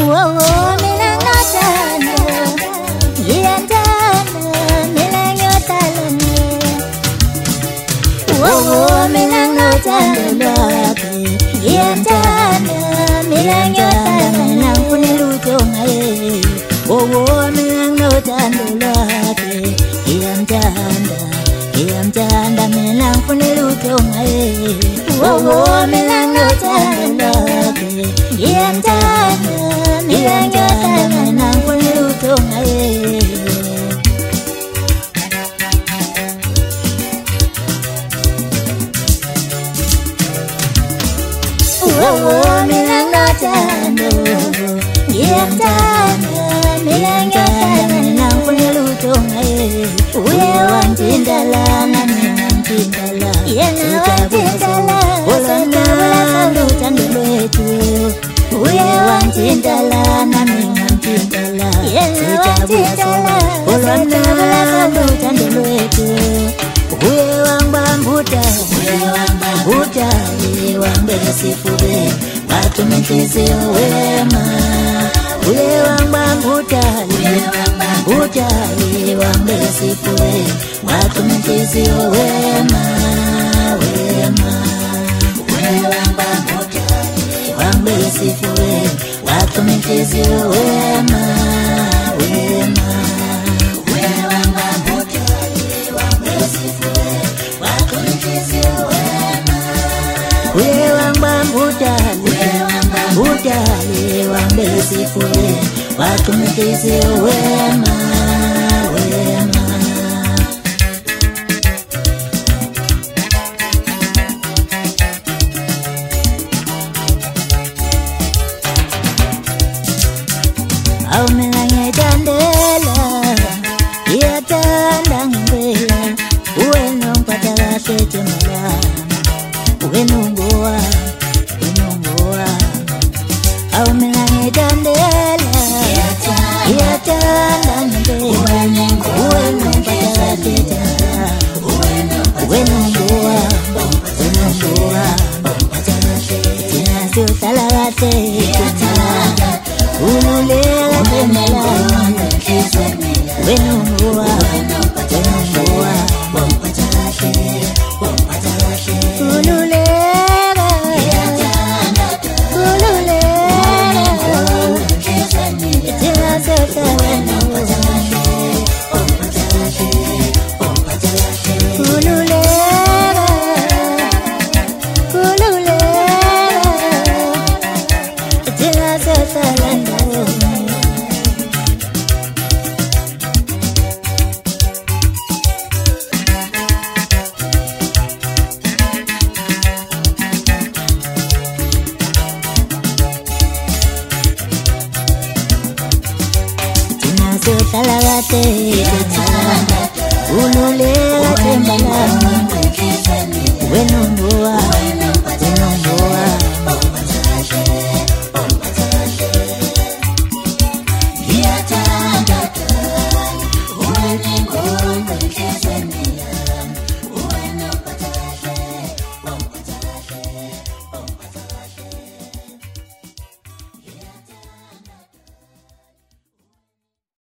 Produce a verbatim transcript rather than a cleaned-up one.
oh, mina ngatana, yantana, mina nyotalane. Oh, oh, mina ngatana, yantana, mina nyotalane. Nangfune lutho ngaye. Oh, oh, mina ngatana, yantana, yantana, mina nangfune lutho ngaye. Oh, oh, mina ngatana, yantana, mina nyotalane. Nangfune lutho ngaye. Oh, mina ngatana, yantana, mina nyotalane. Nangfune lutho ngaye. Uye wantindalana, mina ntindala. Yena wantindala, olwana luthando lwethu. Uye wantindalana, mina ntindala. Yena wantindala, olwana luthando lwethu. Uye wangibambuta, uye wangibambuta, uye wangibeka sifubeni, wathuma inhliziyo wema. Uye wangibambuta, uye wangibambuta, uye wangibeka sifubeni, wathuma inhliziyo wema, wema. Uye wangibambuta, wangibeka sifubeni, wathuma inhliziyo wema, wema. Uye wangibambuta, wangibeka sifubeni, wathuma inhliziyo wema. Uye wangibambuta, uye wangibambuta, uye wangibeka sifubeni, wathuma inhliziyo wema, wema. Aw mina ngiyathandela, ngiyathanda ngempela. Wena ungiphatha kahle Jemalanga, wena ungowami, wena ungowami. Aw mina ngiyathandela, ngiyathanda ngempela. Wena ungiphatha kahle Jemalanga, wena ungowami, wena ungowami. Thina siyohlala kahle Jemalanga, ululeka Jemalanga. Wena ungowami, wena ungowami. Ululeka, ululeka, thina siyohlala Talagate, ululeka Jemalanga, wena ungowami, wena ungowami. Ngiyathanda, wena ungowami.